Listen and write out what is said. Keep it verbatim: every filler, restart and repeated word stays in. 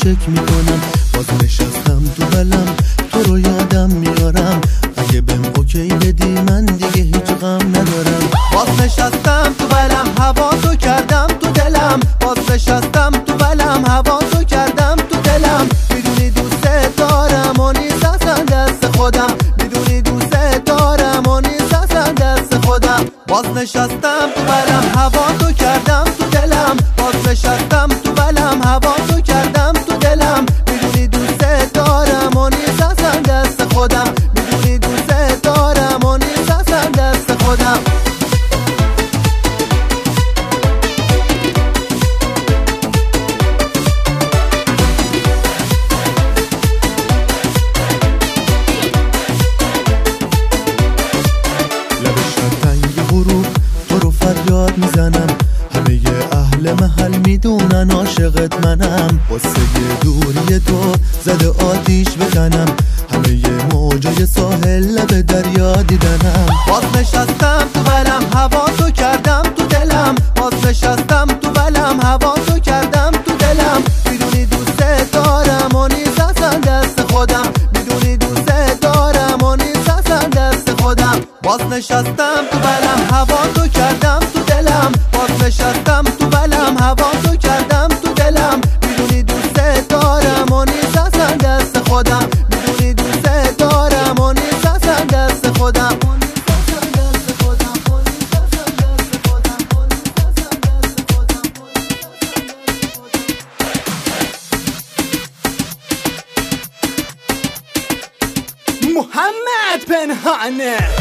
چک میکنم. باز نشستم تو بلم تو رو یادم میارم. اگه بهم اوکی بدی من دیگه هیچ غم ندارم. باز نشستم تو بلم هواسو کردم تو دلم. باز نشستم تو بلم هواسو کردم تو دلم. میدونی دوست دارم و نیست اصلا دست خودم. میدونی دوست دارم و نیست اصلا دست خودم. باز نشستم تو بلم هواسو کردم تو دلم. باز نشستم تو بلم هواسو کردم تو دلم. میدونی دوست دارم و نیست اصلا دست خودم. میدونی دوست دارم و نیست اصلا دست خودم. فریاد میزنم همه اهل محل میدونن عاشقت منم. واسه دوری تو زده آتیش بزنم. همه موجای ساحل لب دریا دیدنم. باز نشستم تو بلم هواسو کردم تو دلم. باز نشستم تو بلم هواسو کردم تو دلم. میدونی دوست دارم و نیست اصلا دست خودم. میدونی دوست دارم و نیست اصلا دست خودم. باز نشستم تو بلم هواسو کردم تو دلم. باز نشستم تو بلم هواسو کردم تو دلم. میدونی دوست دارم و نیست اصلا دست خودم. میدونی دوست دارم و نیست اصلا دست خودم. محمد پنهانه